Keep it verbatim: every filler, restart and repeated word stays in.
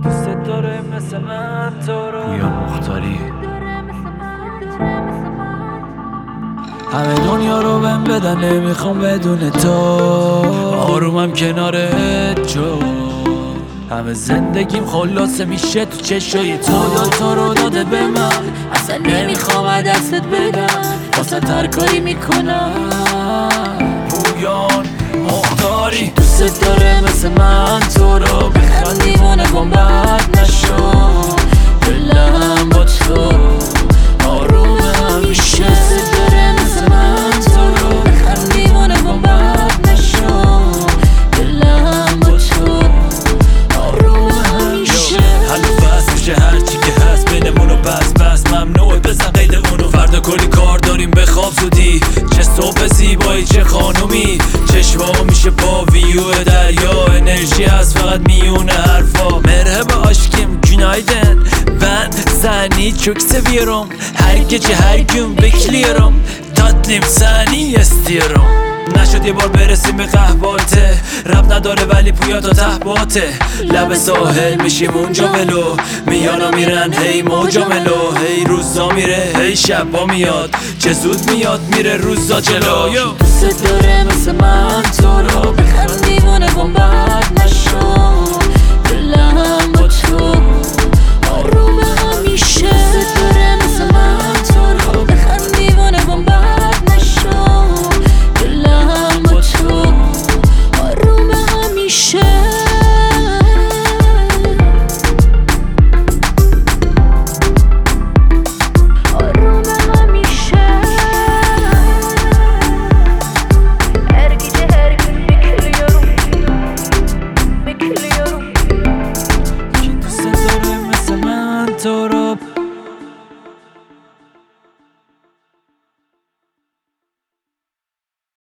دوست داره مثل من تو رو. پویان مختاری. همه دنیا رو بهم بدن نمیخوام بدون تو، آرومم کنارت جو. همه زندگیم خلاصه میشه تو چشای تو. خدا تو رو داده به من، اصلا نمیخوام دستت بدم، واسه هر کاری میکنم. پویان مختاری. دوست داره مثل من تو رو، بخند دیوانه کن بد نشو، دلم با تو آرومم میشه. دوست داره مثل من تو رو، بخند دیوانه کن بد نشو، دلم با تو آرومم میشه. حلو بس میشه هرچی که هست بینمونو، بس بس ممنوعه بزن قید اونو. فردا کلی کار داریم بخواب زودی، چه صبح زیبایی چه خانومی. چشما میشه با ویو دریا، انرژی هست فقط میونه حرفا. مرحبا aşkım günaydın, ben seni çok seviyorum. Her gece her gün bekliyorum, tatlım seni istiyorum. نشد یه بار برسیم به قهواته، رب نداره ولی پویا تا ته باته. لب ساحل میشیم اونجا ولو، میانا میرن هی موجا ملو. هی روزا میره هی شبا میاد، چه زود میاد میره روزا جلو. دوست داره مثل من تو رو، بخند دیوانه کن بد